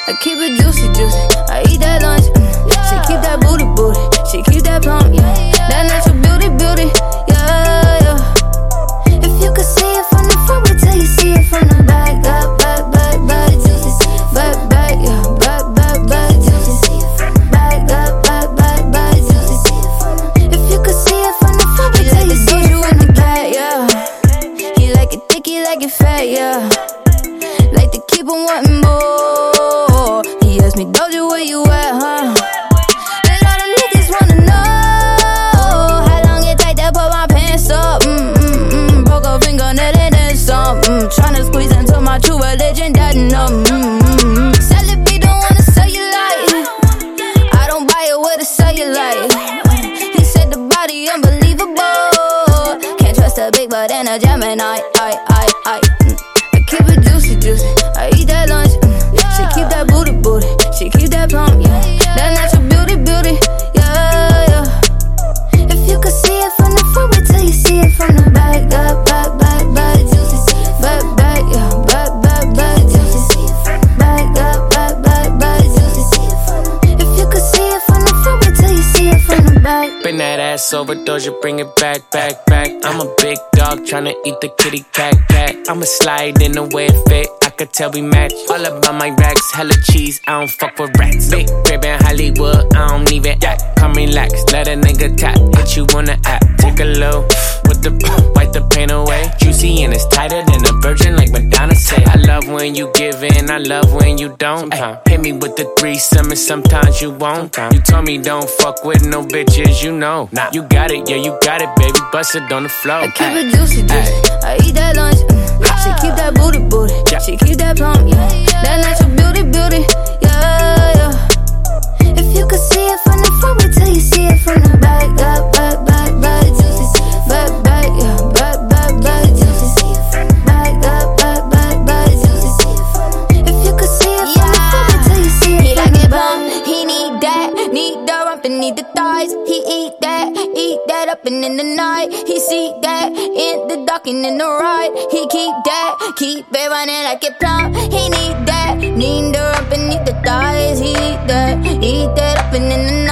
I keep it juicy, juicy. I eat that lunch. She keep that booty, booty. She keep that plump, yeah. That natural beauty, beauty, yeah, yeah. If you could see it from the front, wait till you see it from the back. Up, back, back, back, juicy. Back, back, yeah. Back, back, back, juicy. Back, up, back, back, back, juicy. If you could see it from the front, wait till you see it from the back, yeah. He like it thick, he like it fat, yeah. Like to keep on wanting more. He asked me, Doja, where you at, huh? And all the niggas wanna know how long it take to put my pants up. Broke a fingernail and then some. Tryna squeeze into my true religion, that Celebrate, don't wanna sell you like. I don't buy it with a cellulite. He said the body unbelievable. Can't trust a big butt and a Gemini. I keep it juicy, juicy. I eat that lunch. She keep that booty, booty. She keep that plump, yeah. That natural beauty, beauty, yeah, yeah. If you could see it from the front, wait till you see it from the back. Up, back, back, back, juicy. Back, back, yeah. Back, back, back, juicy. Back, up, back, back, back, juicy. If you could see it from the front, wait till you see it from the back. Bring that ass over, Doja, bring it back, back, back. I'm a big dog tryna eat the kitty cat, cat. I'ma slide in the way it fit. I could tell we match. All about my racks, hella cheese. I don't fuck with rats. Big crib in Hollywood, I don't even act. Come relax, let a nigga tap. Hit you on the app, take a low with the wipe the pain away. Juicy and it's tighter than a virgin, like Madonna say. I love when you give in, I love when you don't. Hit me with the threesome and sometimes you won't. You told me don't fuck with no bitches, you know. You got it, yeah, you got it, baby. Bust it on the floor. I keep it juicy, juicy. I eat that lunch. She keep that booty, booty. She keep that plump, yeah. That natural beauty, beauty, yeah, yeah. If you could see it from the front, wait till you see it from the back. Up, back, back, back, juicy. Back, back, yeah. Back, back, back, juicy. Back, up, back, back, back, juicy. If you could see it from the front, wait till you see it from the back. He need the rump and need the thighs. He eat that up and in the night. He see that in the dark and in the ride. He keep it running like a plump. He need the rump and need the thighs. He eat that up and in the night.